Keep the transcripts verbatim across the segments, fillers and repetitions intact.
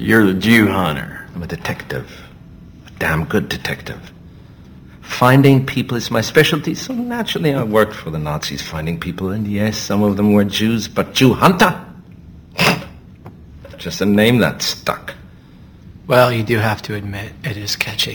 You're the Jew hunter. I'm a detective. A damn good detective. Finding people is my specialty, so naturally I worked for the Nazis finding people, and yes, some of them were Jews, but Jew hunter? Just a name that stuck. Well, you do have to admit, it is catchy.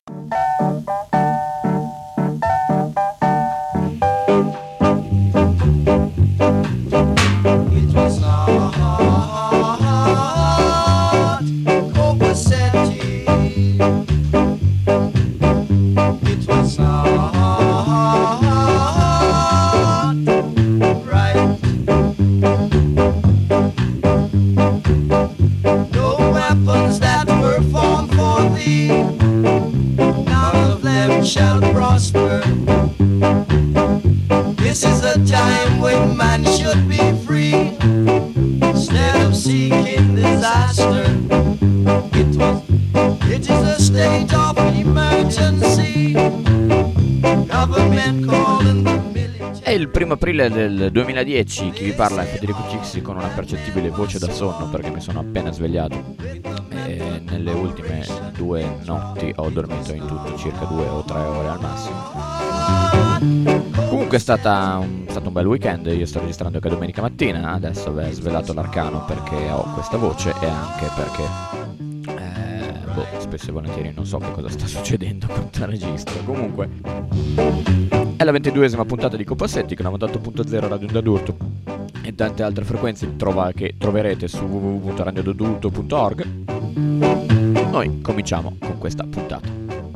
Shall prosper. This is a time when man should be free instead of seeking disaster. It was, it is a state of emergency. Government calling the military. È il primo aprile del duemiladieci, chi vi parla è Federico Cixi con una percettibile voce da sonno perché mi sono appena svegliato e nelle ultime due notti ho dormito in tutto circa due o tre ore al massimo. Comunque è stata un, stato un bel weekend, io sto registrando che domenica mattina, adesso vi ho svelato l'arcano perché ho questa voce e anche perché eh, boh, spesso e volentieri non so che cosa sta succedendo con il registro. Comunque è la ventiduesima puntata di Copassetti con novantotto punto zero Radio Onda d'Urto e tante altre frequenze trova, che troverete su w w w punto radio onda d'urto punto org. Noi cominciamo con questa puntata.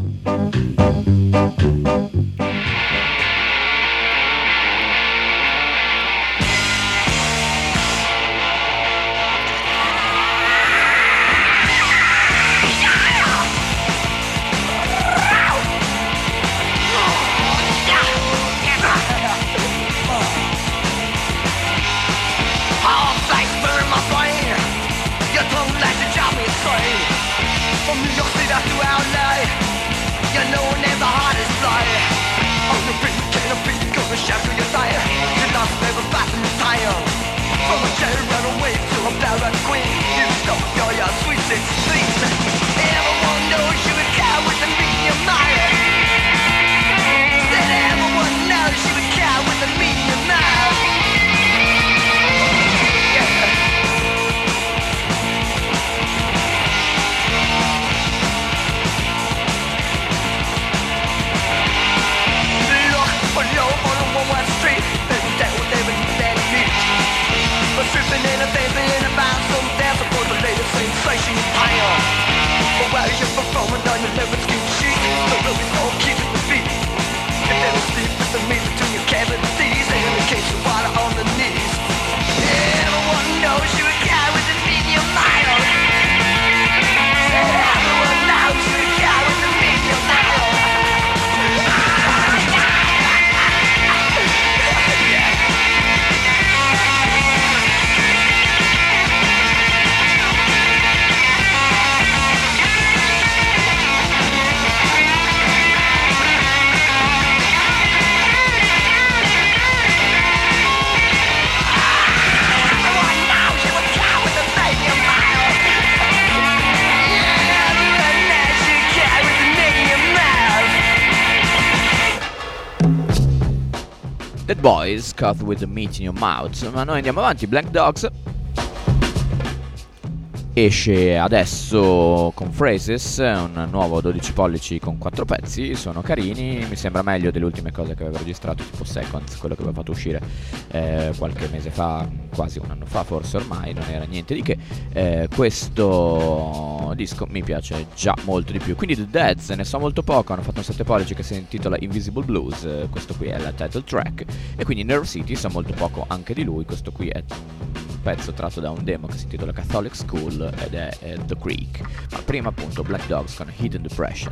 Dead Boys, Caught with the Meat in Your Mouth. Ma noi andiamo avanti. Blank Dogs esce adesso con Phrases, un nuovo dodici pollici con quattro pezzi, sono carini, mi sembra meglio delle ultime cose che avevo registrato, tipo Seconds, quello che avevo fatto uscire eh, qualche mese fa, quasi un anno fa forse ormai, non era niente di che. Eh, questo disco mi piace già molto di più. Quindi The Deads ne so molto poco, hanno fatto un sette pollici che si intitola Invisible Blues, eh, questo qui è la title track, e quindi Nerve City so molto poco anche di lui, questo qui è pezzo tratto da un demo che si intitola Catholic School ed è, è The Creek. Ma prima appunto Black Dogs con Hidden Depression.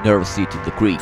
Nerve City, The Creek.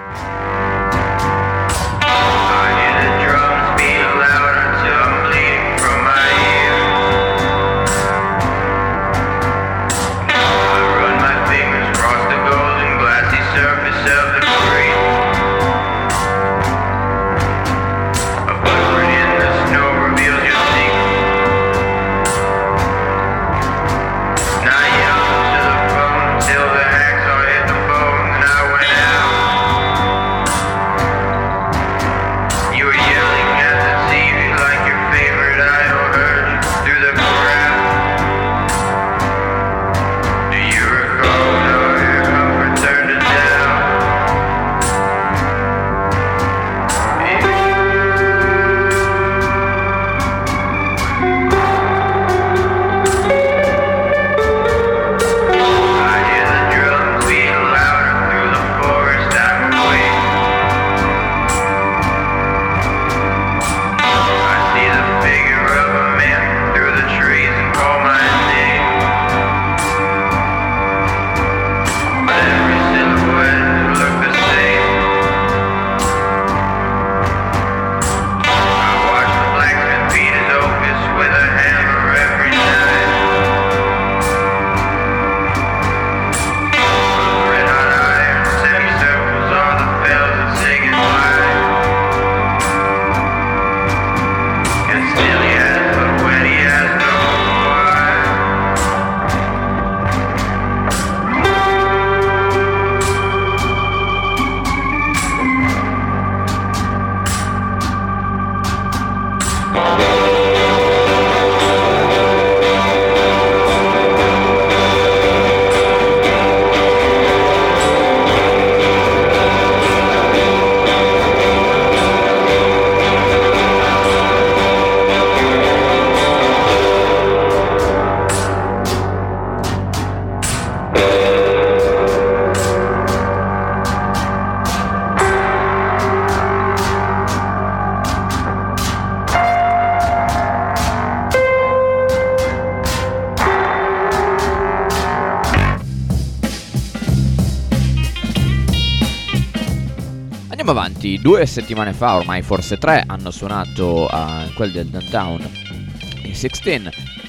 Avanti, due settimane fa, ormai forse tre, hanno suonato a quel del Downtown in sedici.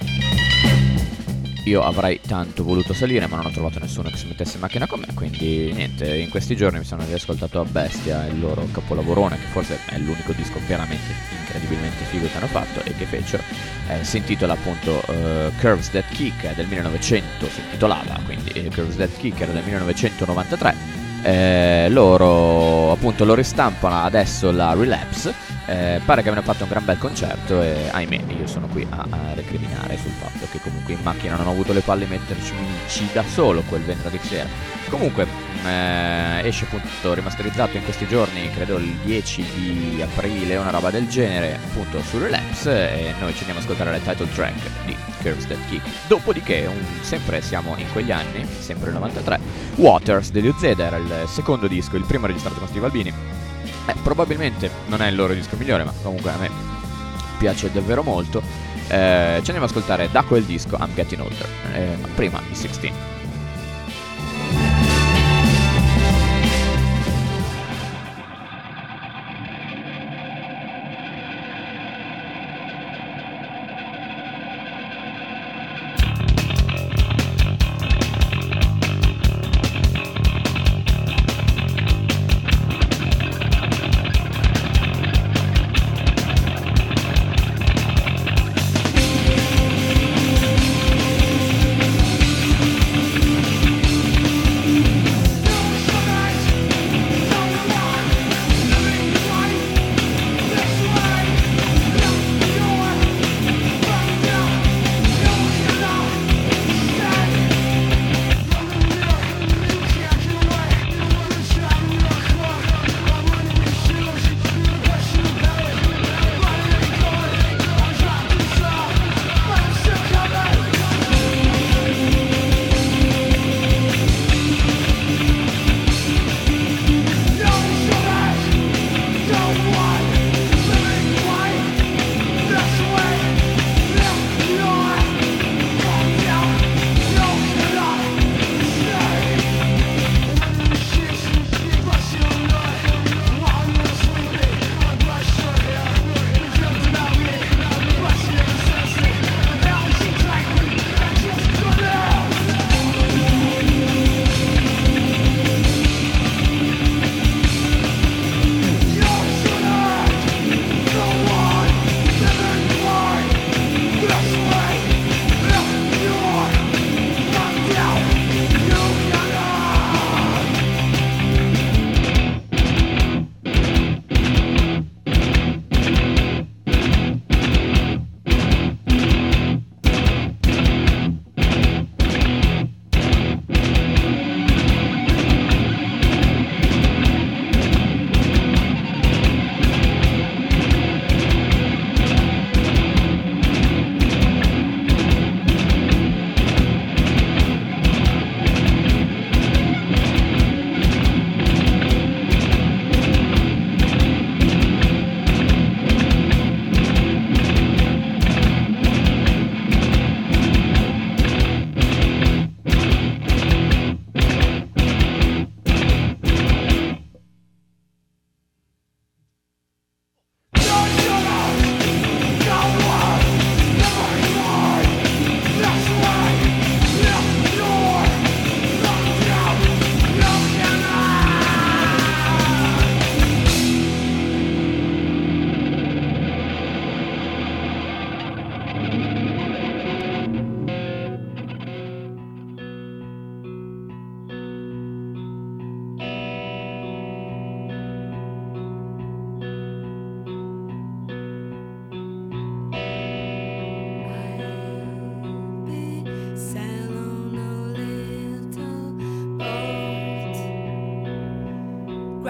Io avrei tanto voluto salire, ma non ho trovato nessuno che si mettesse in macchina con me, quindi niente, in questi giorni mi sono riascoltato a bestia il loro capolavorone, che forse è l'unico disco veramente incredibilmente figo che hanno fatto e che fecero. Eh, si intitola appunto uh, Curves That Kick, è del millenovecento, si intitolava, quindi eh, Curves That Kick era del millenovecentonovantatré. Eh, loro appunto lo ristampano adesso la Relapse. eh, pare che abbiano fatto un gran bel concerto e ahimè io sono qui a, a recriminare sul fatto che comunque in macchina non ho avuto le palle di metterci da solo quel venerdì sera. Comunque eh, esce appunto rimasterizzato in questi giorni, credo il dieci di aprile, una roba del genere, appunto su Relapse, e noi ci andiamo a ascoltare la title track di Curves That Kick. Dopodiché un, sempre siamo in quegli anni, sempre il novantatré, Waters degli U Z era il secondo disco, il primo registrato con Steve Albini. Eh, probabilmente non è il loro disco migliore, ma comunque a me piace davvero molto. Eh, ci andiamo ad ascoltare da quel disco I'm Getting Older, eh, ma prima i sedici.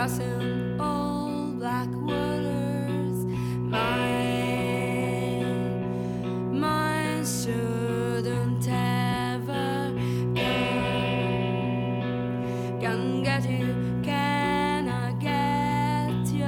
crossing all black waters. My mind shouldn't ever come. Can get you, can I get your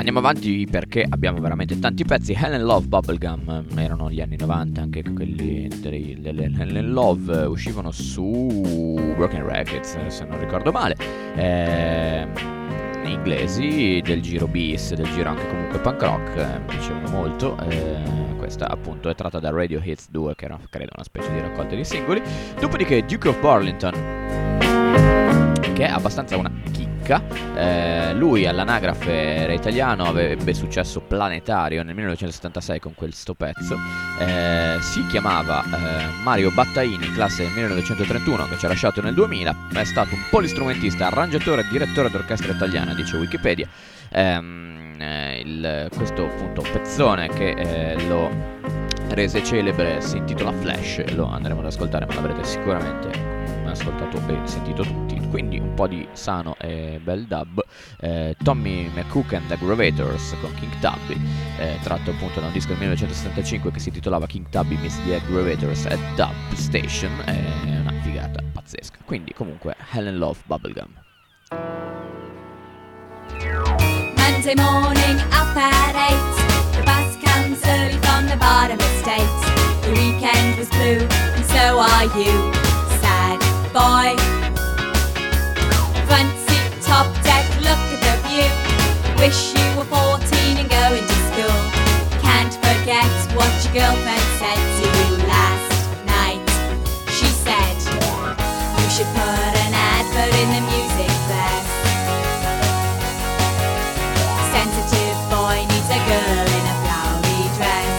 Andiamo avanti perché abbiamo veramente tanti pezzi. Helen Love Bubblegum erano gli anni novanta, anche quelli delle, delle Helen Love uscivano su Broken Records, se non ricordo male. Eh, inglesi, del giro bis, del giro anche comunque punk rock, eh, mi piacevano molto. Eh, questa appunto è tratta da Radio Hits due, che era credo una specie di raccolta di singoli. Dopodiché Duke of Burlington, che è abbastanza una chicca. Eh, lui all'anagrafe era italiano, avrebbe successo planetario nel millenovecentosettantasei con questo pezzo. Eh, si chiamava eh, Mario Battaini, classe del millenovecentotrentuno, che ci ha lasciato nel duemila. È stato un polistrumentista, arrangiatore e direttore d'orchestra italiana, dice Wikipedia. Ehm, eh, il, questo appunto pezzone che eh, lo rese celebre si intitola Flash, lo andremo ad ascoltare, ma l'avrete sicuramente ascoltato e sentito tutti. Quindi un po' di sano e bel dub. eh, Tommy McCook and the Aggravators con King Tubby, eh, tratto appunto da un disco del millenovecentosettantacinque che si titolava King Tubby Meets the Aggravators at Dub Station. È una figata pazzesca. Quindi comunque Helen Love Bubblegum. Monday morning up at eight, the bus comes early from the bottom estate. The weekend was blue and so are you, sad boy. Front seat, top deck, look at the view. Wish you were fourteen and going to school. Can't forget what your girlfriend said to you last night. She said you should put an advert in the music press. Sensitive boy needs a girl in a flowery dress.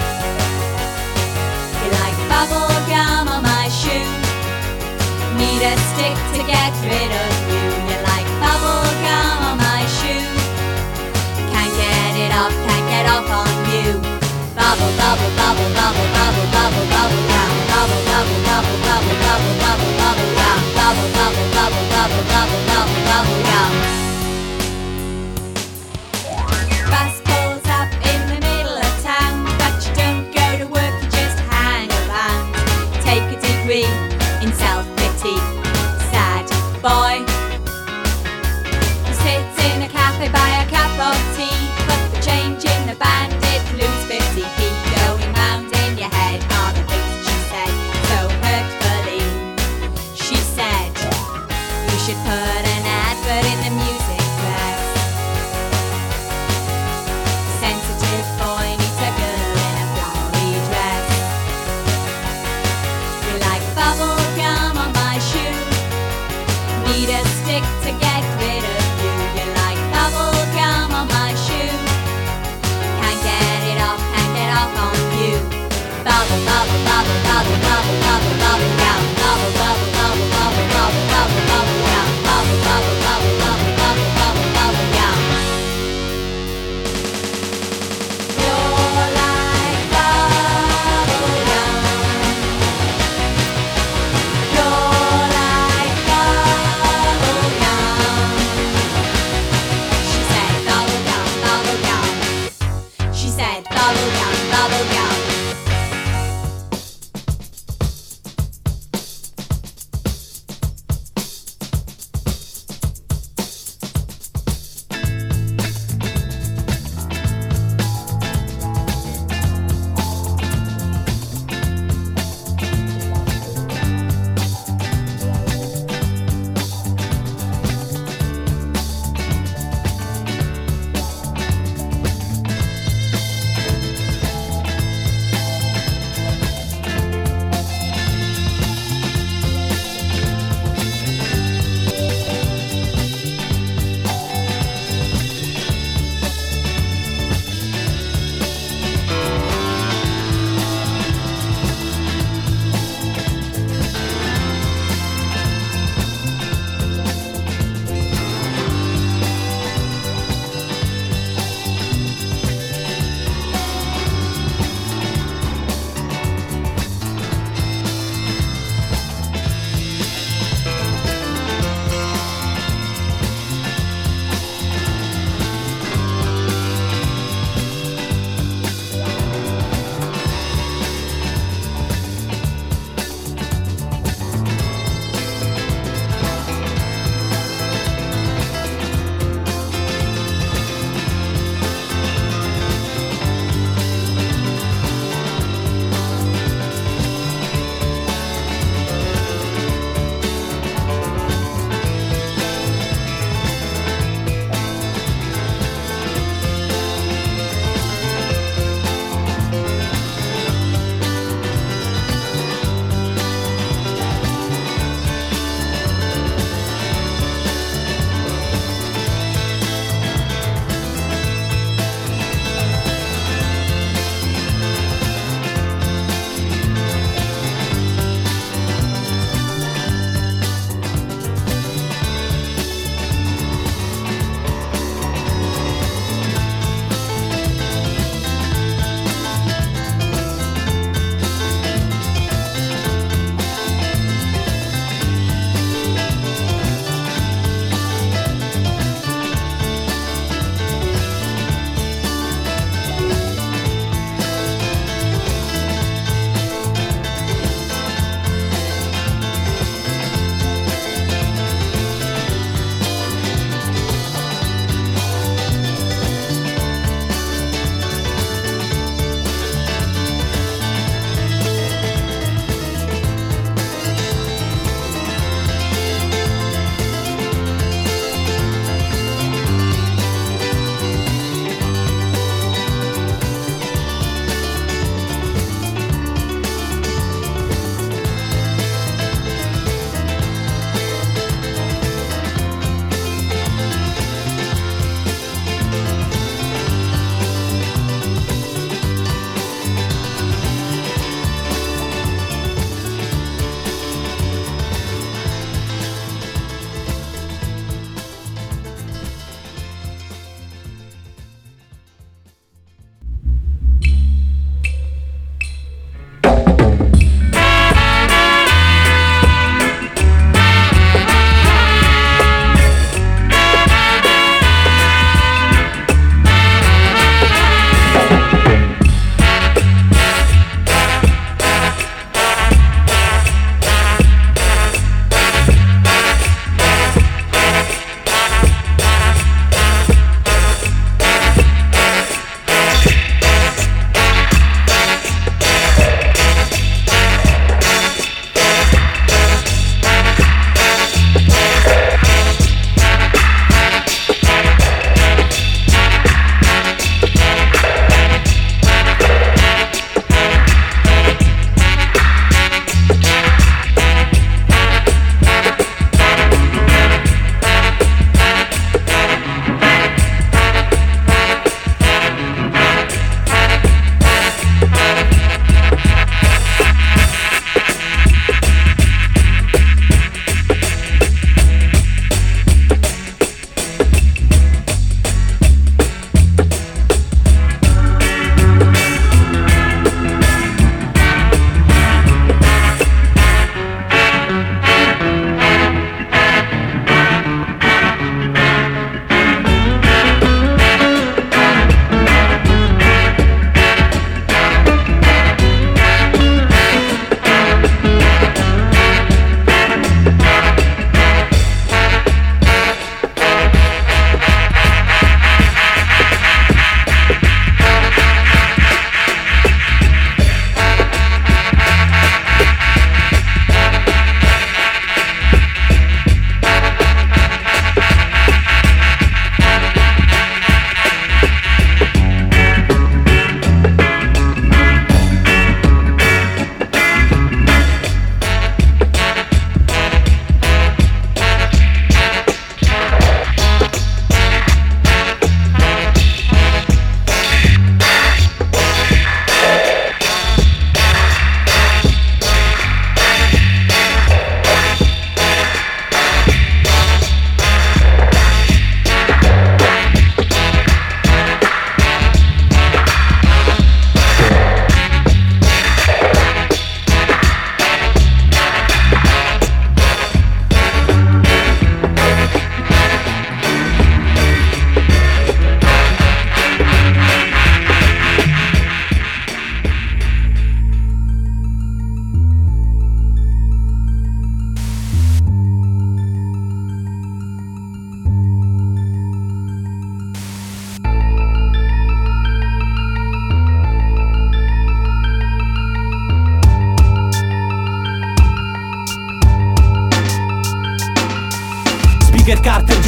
You like bubble gum on my shoe, need a stick to get rid of you. You like bubble gum on my shoe, can't get it off, can't get off on you. Bubble, bubble, bubble, bubble, bubble, bubble, bubble gum. Bubble, bubble, bubble, bubble, bubble, bubble, bubble gum. Bubble, bubble, bubble, bubble, bubble, bubble, bubble gum. Bus pulls up in the middle of town, but you don't go to work, you just hang around. Take a degree in self-pity, sad boy. You sit in a cafe, buy a cup of tea, put the change in the bandit, lose fifty p. Going round in your head are the things she said so hurtfully. She said you should put an advert in the music press. Sensitive boy needs a girl in a flowery dress. You like bubble gum on my shoe, need a stick to get rid of you. You like bubble gum on my shoe, can't get it off, can't get off on you. Bubble, bubble, bubble, bubble, bubble, bubble, bubble gum. Bubble, bubble, bubble, bubble, bubble, bubble, bubble gum. Bubble, bubble, bubble, bubble, bubble, bubble, bubble gum. You're like bubble gum. You're like bubble gum. She said bubble gum, bubble gum. She said bubble gum, bubble gum.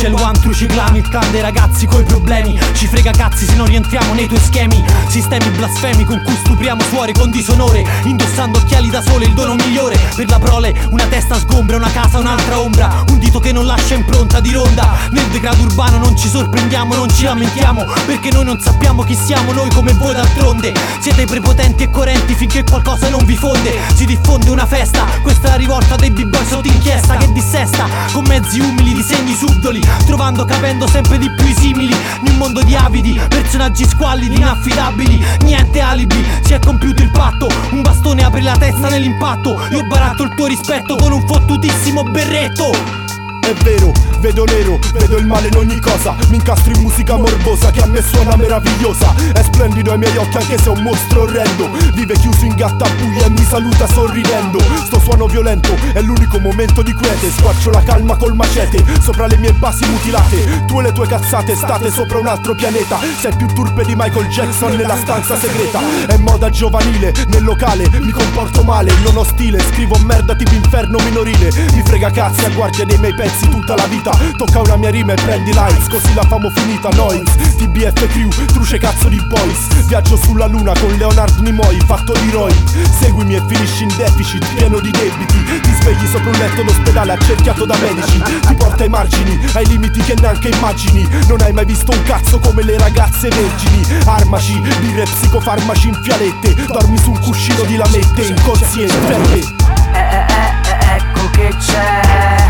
c'è il one true ciclano, il clan dei ragazzi coi problemi. Ci frega cazzi se non rientriamo nei tuoi schemi. Sistemi blasfemi con cui stupriamo suori con disonore, indossando occhiali da sole, il dono migliore. Per la prole una testa sgombra, una casa, un'altra ombra, un dito che non lascia impronta di ronda. Nel degrado urbano non ci sorprendiamo, non ci lamentiamo, perché noi non sappiamo chi siamo, noi come voi d'altronde. Siete prepotenti e coerenti finché qualcosa non vi fonde. Si diffonde una festa, questa è la rivolta dei b-boy sotto inchiesta, che dissesta con mezzi umili, disegni subdoli, trovando, capendo sempre di più i simili. In un mondo di avidi, personaggi squallidi, inaffidabili, niente alibi, si è compiuto il patto. Un bastone apre la testa nell'impatto. Io baratto il tuo rispetto con un fottutissimo berretto. È vero, vedo nero, vedo il male in ogni cosa. Mi incastro in musica morbosa che a me suona meravigliosa. È splendido ai miei occhi anche se è un mostro orrendo. Vive chiuso in gattabuia e mi saluta sorridendo. Sto suono violento, è l'unico momento di quiete. Squarcio la calma col macete sopra le mie basi mutilate. Tu e le tue cazzate state sopra un altro pianeta. Sei più turpe di Michael Jackson nella stanza segreta. È moda giovanile, nel locale mi comporto male, non ho stile, scrivo merda tipo inferno minorile. Mi frega cazzi a guardia dei miei pezzi tutta la vita. Tocca una mia rima e prendi likes, così la famo finita. Noise, T B F Crew, truce cazzo di boys. Viaggio sulla luna con Leonard Nimoy, fatto di Roy. Seguimi e finisci in deficit, pieno di debiti. Ti svegli sopra un letto d'ospedale accerchiato da medici. Ti porta ai margini, ai limiti che neanche immagini. Non hai mai visto un cazzo come le ragazze vergini. Armaci, birre e psicofarmaci in fialette. Dormi su un cuscino di lamette, inconsciente. Fermi. Eh eh eh eh ecco che c'è.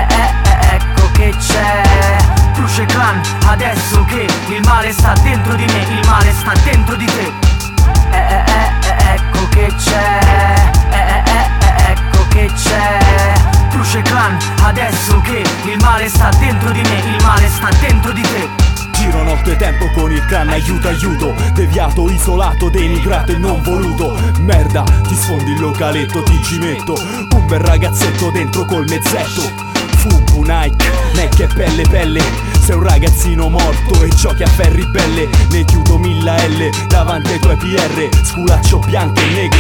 Che c'è Truce Clan, adesso che il male sta dentro di me, il male sta dentro di te. Eh eh eh eh ecco che c'è. Eh eh eh eh ecco che c'è Truce Clan, adesso che il male sta dentro di me, il male sta dentro di te. Giro notte tempo con il clan, aiuto aiuto. Deviato, isolato, denigrato e non voluto. Merda, ti sfondi il localetto, ti ci metto un bel ragazzetto dentro col mezzetto. Fubu, Nike, neck e pelle pelle. Sei un ragazzino morto e giochi a ferri belle. Ne chiudo mille L davanti ai tuoi P R. Sculaccio bianche e negre.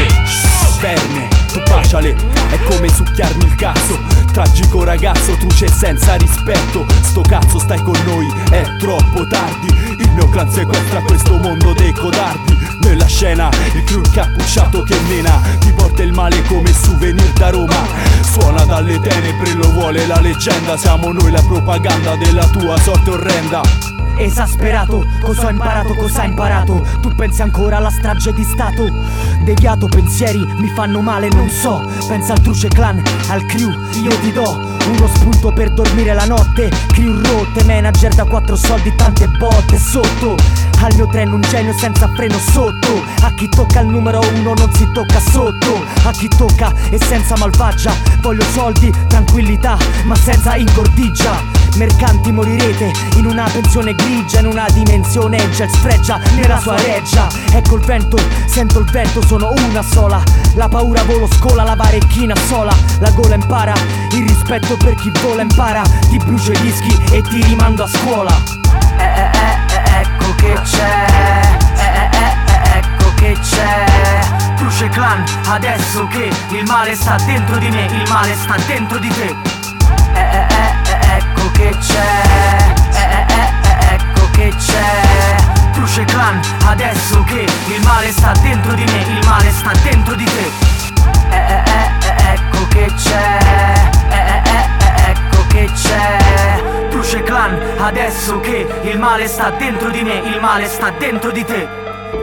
Verme, tu baciale, è come succhiarmi il cazzo. Tragico ragazzo, tu c'è senza rispetto. Sto cazzo stai con noi, è troppo tardi. Il mio clan sequestra questo mondo dei codardi. Nella scena, il crew incappucciato che mena. Ti porta il male come souvenir da Roma. Suona dalle tenebre, lo vuole la leggenda. Siamo noi la propaganda della tua sorte orrenda. Esasperato, cosa ho imparato, cosa hai imparato? Tu pensi ancora alla strage di stato? Deviato, pensieri mi fanno male, non so. Pensa al Truce Clan, al crew, io ti do uno spunto per dormire la notte. Crew rotte, manager da quattro soldi, tante botte sotto. Al mio treno un genio senza freno sotto. A chi tocca il numero uno non si tocca sotto. A chi tocca essenza malvagia. Voglio soldi, tranquillità, ma senza ingordigia. Mercanti morirete in una pensione grigia, in una dimensione jet sfregia nella sua reggia. Ecco il vento, sento il vento, sono una sola. La paura volo scola, la varecchina sola. La gola impara, il rispetto per chi vola impara. Ti brucio i dischi e ti rimando a scuola. Eh eh eh eh ecco che c'è. Eh eh eh eh ecco che c'è Truce Clan, adesso che il male sta dentro di me, il male sta dentro di te. Eh eh eh eh ecco che c'è. Eh eh eh eh ecco che c'è Truce Clan, adesso che il male sta dentro di me, il male sta dentro di te. Eh eh eh eh ecco che c'è. Eh eh eh eh ecco che c'è Truce Clan, adesso che il male sta dentro di me, il male sta dentro di te.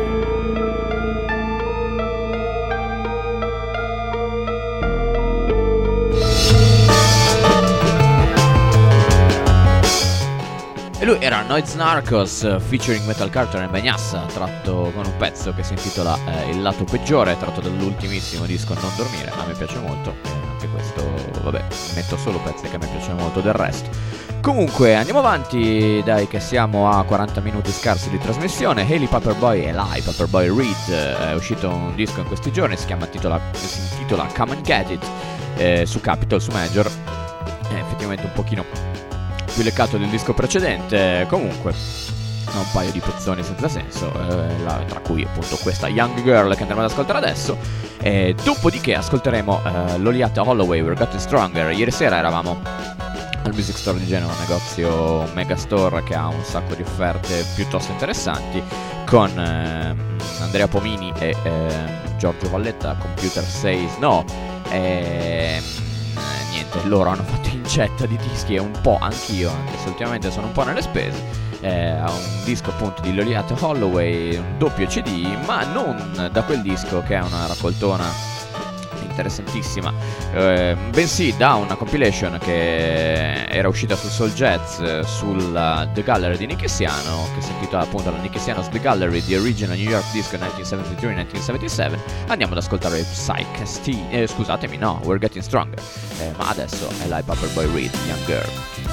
E lui era Noise Narcos featuring Metal Carter e Bagnassa, tratto con un pezzo che si intitola eh, Il lato peggiore, tratto dall'ultimissimo disco Non dormire. A me piace molto, e anche questo, vabbè, metto solo pezzi che a me piacciono molto del resto. Comunque andiamo avanti, dai, che siamo a quaranta minuti scarsi di trasmissione. Hailey Paperboy e Eli Paperboy Reed, eh, è uscito un disco in questi giorni, si chiama titola, si intitola Come and Get It, eh, su Capitol, su Major. È effettivamente un pochino più leccato del disco precedente. Comunque un paio di pezzoni senza senso, eh, la, tra cui appunto questa Young Girl che andremo ad ascoltare adesso, e dopodiché ascolteremo eh, Loliata Holloway, We're Getting Stronger. Ieri sera eravamo al Music Store di Genova, un negozio megastore che ha un sacco di offerte piuttosto interessanti, con eh, Andrea Pomini e eh, Giorgio Valletta, Computer Says No. E niente, loro hanno fatto incetta di dischi e un po' anch'io, anche se ultimamente sono un po' nelle spese. Eh, ha un disco appunto di Loliata Holloway, un doppio C D, ma non da quel disco che è una raccoltona interessantissima, eh, bensì da una compilation che era uscita su Soul Jazz, eh, sulla The Gallery di Nicky Siano, che si intitola appunto la Nicky Siano's The Gallery, The Original New York Disco nineteen seventy-three nineteen seventy-seven. Andiamo ad ascoltare Psychasty, eh, scusatemi, no, We're Getting Stronger, eh, ma adesso è live Paperboy Reed, Young Girl.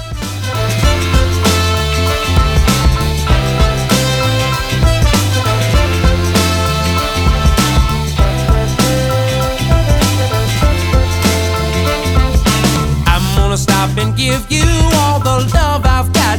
Stop and give you all the love I've got,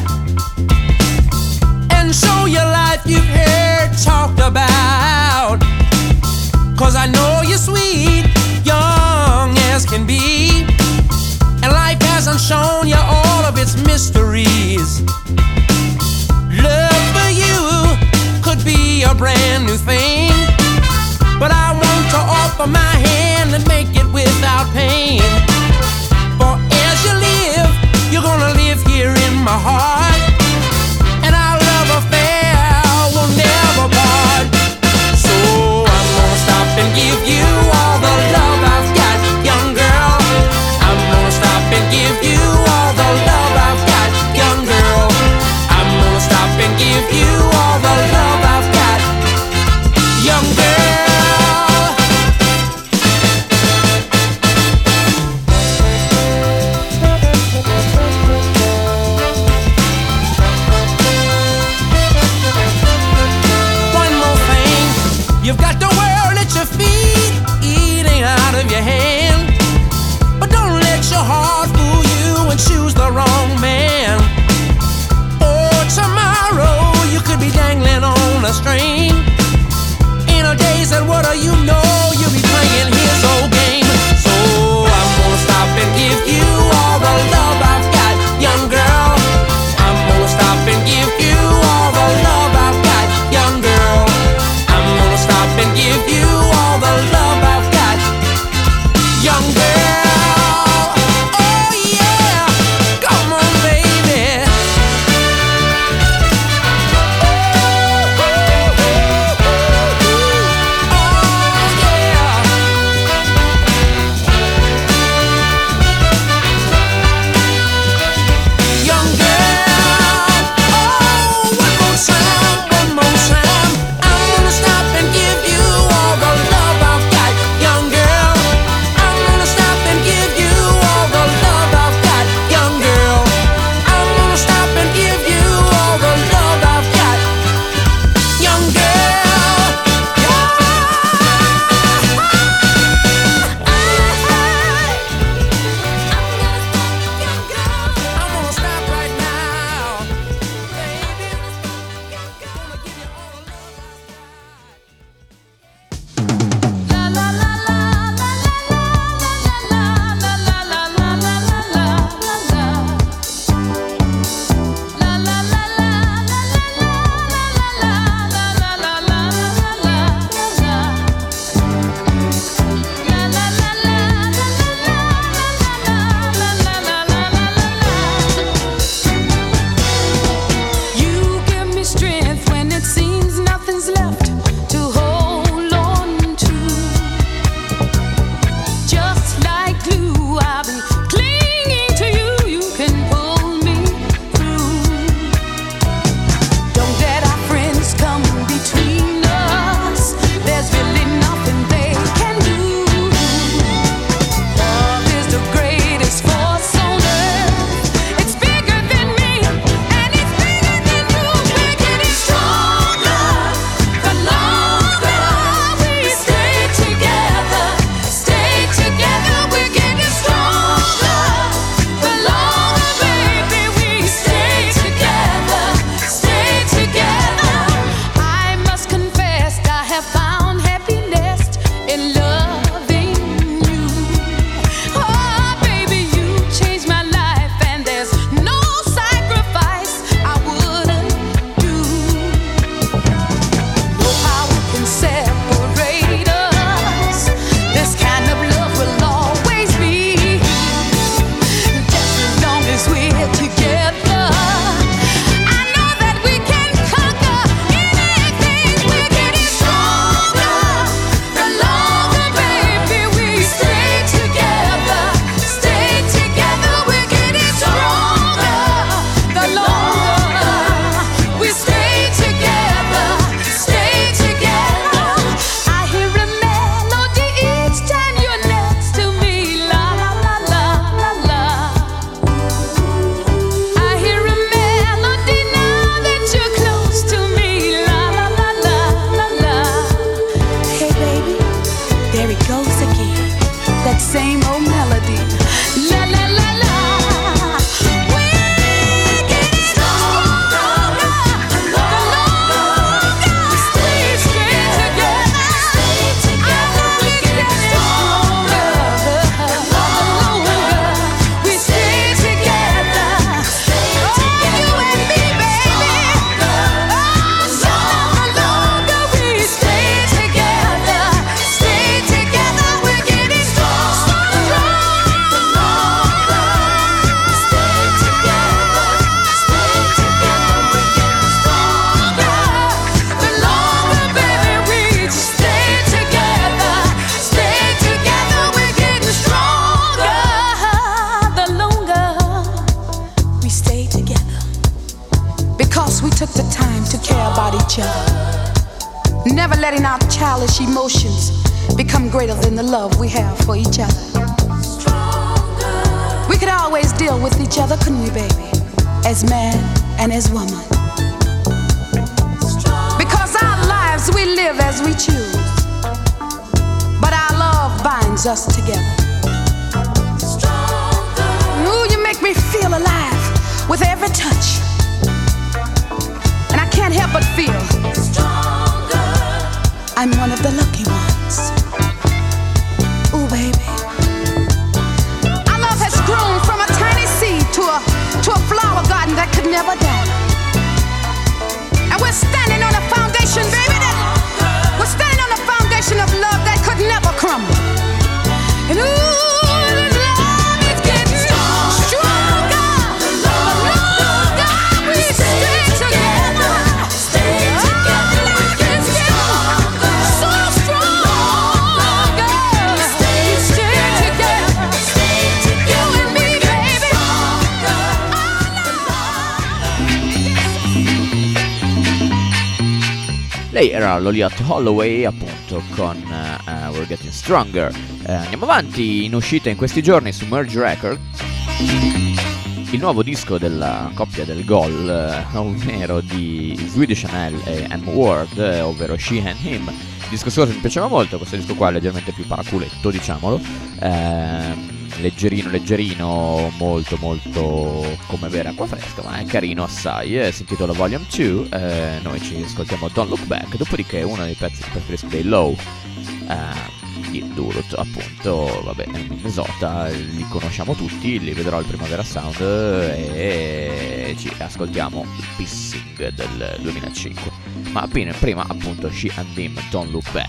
and show you life you've heard talked about. Cause I know you're sweet, young as can be, and life hasn't shown you all of its mysteries. Love for you could be a brand new thing, but I want to offer my hand and make it without pain. For as you live, you're gonna live here in my heart, and our love affair will never part. So I'm gonna stop and give you all the love I've got, young girl. I'm gonna stop and give you all the love I've got, young girl. I'm gonna stop and give you all the love I've got, young girl. You've got the world at your feet, eating out of your hand, but don't let your heart fool you and choose the wrong man. For tomorrow you could be dangling on a string. In a days and what do you know, you'll be playing his old game. So I'm gonna stop and give you all the love I've got, young girl. I'm gonna stop and give you all the love I've got, young girl. Stop and give you all the love I've got, young girl. Oh yeah, come on baby. Oh took the time to care about each other, never letting our childish emotions become greater than the love we have for each other. We could always deal with each other, couldn't we, baby? As man and as woman. Because our lives we live as we choose, but our love binds us together. Ooh, you make me feel alive with every touch, and I can't help but feel I'm one of the lucky ones. Ooh, baby, our love has grown from a tiny seed to a to a flower garden that could never die. And we're standing on a foundation, baby, that we're standing on a foundation of love that could never crumble. And ooh, this love is getting stronger, longer we stay together. Stay together, it's getting so stronger. Stay together, stay together, you and me, baby. Lei era Loliot Holloway, appunto, con uh, We're Getting Stronger. Uh, andiamo avanti, in uscita in questi giorni su Merge Record il nuovo disco della coppia del gol, uh, ovvero di Swedish Chanel e M. Ward, uh, ovvero She and Him. Il disco scorso mi piaceva molto, questo disco qua è leggermente più paraculetto, diciamolo. Uh, leggerino leggerino, molto molto come bere acqua fresca, ma è carino assai. eh, si intitola Volume due. eh, noi ci ascoltiamo Don't Look Back, dopodiché uno dei pezzi che preferisco dei Low, eh, di Duluth, appunto. Vabbè, in Minnesota li conosciamo tutti, li vedrò al Primavera Sound, e ci ascoltiamo il Pissing del duemilacinque, ma prima, prima appunto She and Him, Don't Look Back.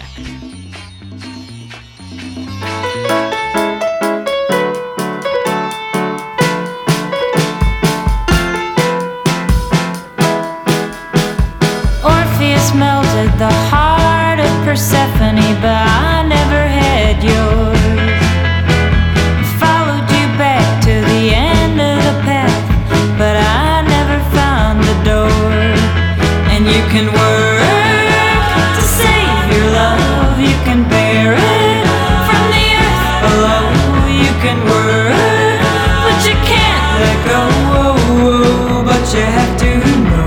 Melted the heart of Persephone, but I never had yours. Followed you back to the end of the path, but I never found the door. And you can work to save your love, you can bear it from the earth below. You can work, but you can't let go, but you have to know.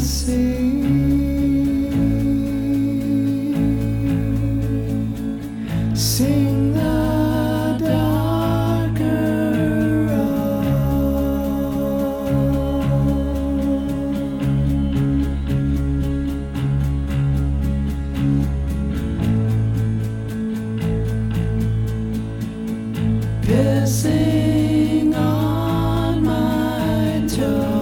Sing the darker road. Pissing on my toe.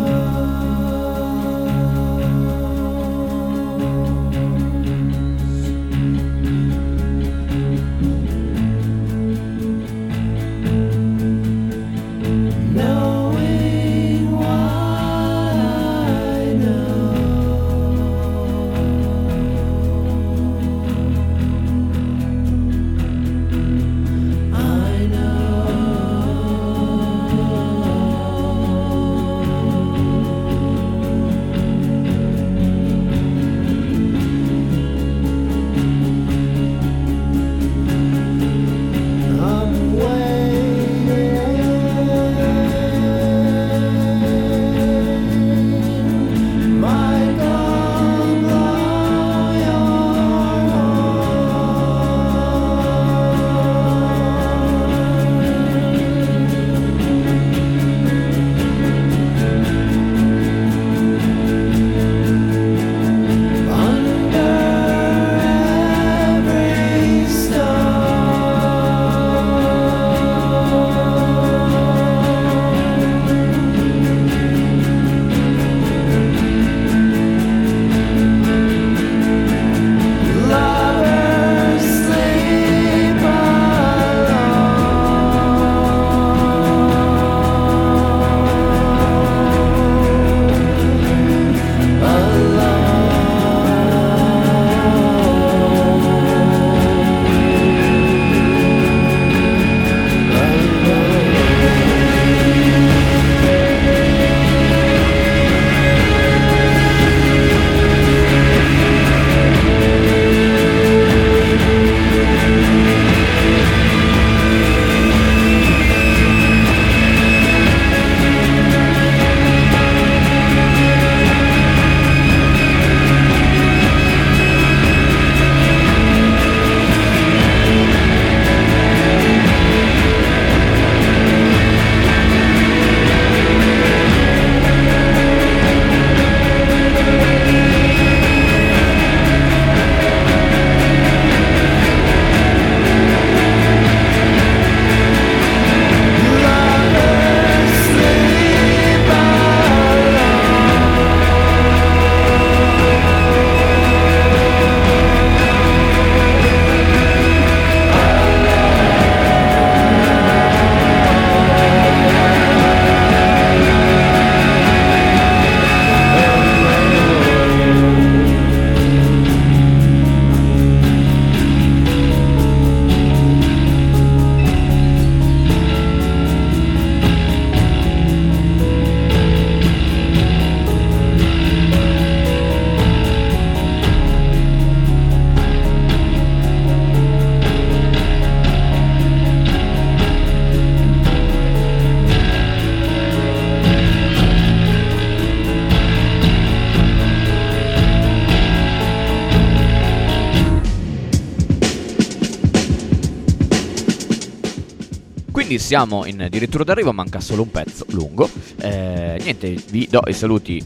Quindi siamo in dirittura d'arrivo, manca solo un pezzo lungo. Eh, niente, vi do i saluti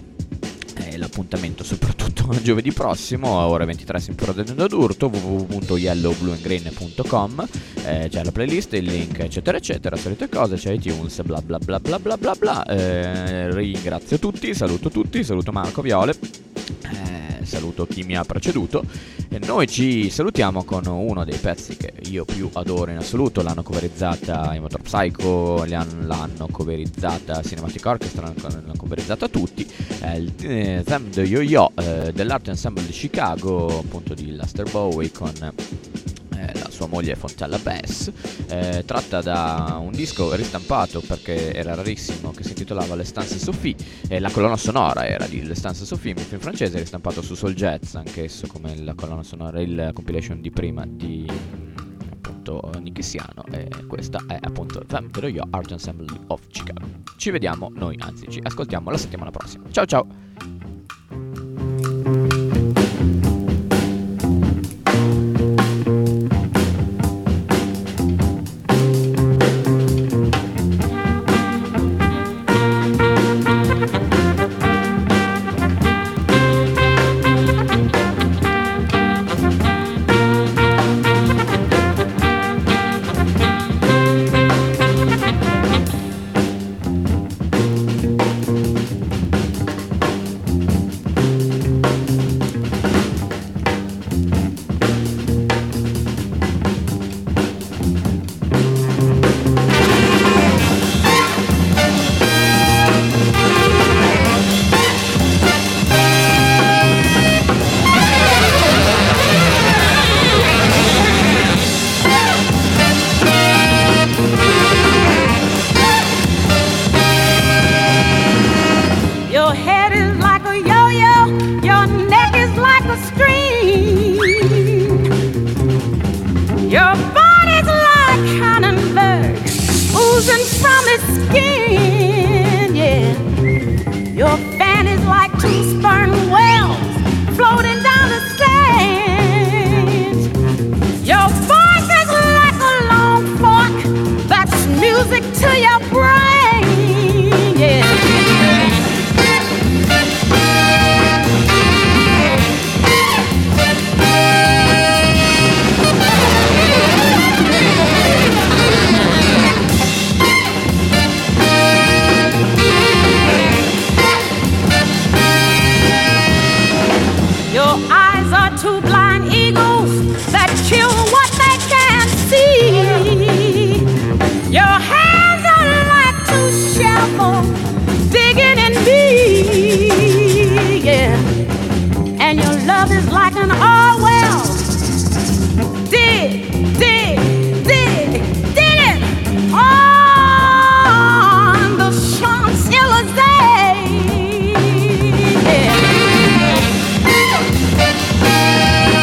e l'appuntamento soprattutto giovedì prossimo a ore ventitré, sempre da Durto, w w w punto yellow blue and green punto com. Eh, c'è la playlist, il link, eccetera eccetera, solite cose, c'è iTunes, bla bla bla bla bla bla bla. Eh, ringrazio tutti, saluto tutti, saluto Marco Viole, eh, saluto chi mi ha preceduto. E noi ci salutiamo con uno dei pezzi che io più adoro in assoluto. L'hanno coverizzata i Motor Psycho, l'hanno coverizzata Cinematic Orchestra, l'hanno coverizzata tutti. È il eh, Them the Yo-Yo eh, dell'Art Ensemble di Chicago, appunto di Lester Bowie, con la sua moglie Fontella Bass, eh, tratta da un disco ristampato perché era rarissimo, che si intitolava Les Stances Sophie, e la colonna sonora era di Les Stances Sophie, un film francese ristampato su Soul Jazz, anch'esso come la colonna sonora, il compilation di prima di appunto Nicky Siano, e questa è appunto Them the Yo Art Ensemble of Chicago. Ci vediamo noi, anzi ci ascoltiamo la settimana prossima. Ciao ciao! two blind eagles that kill what they can't see. Your hands are like two shovels digging in me, yeah. And your love is like an oil well. Dig, dig, dig, dig it on the Champs-Élysées, yeah.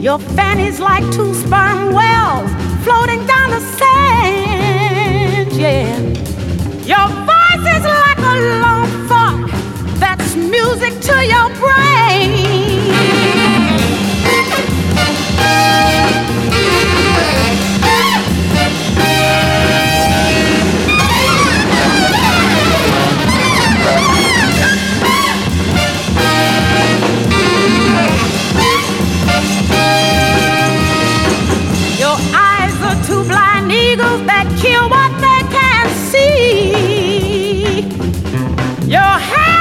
Your fanny's like two sperm wells floating down the sand, yeah. Your voice is like a long fork that's music to your brain. Your eyes are two blind eagles that kill what they can't see. Your hair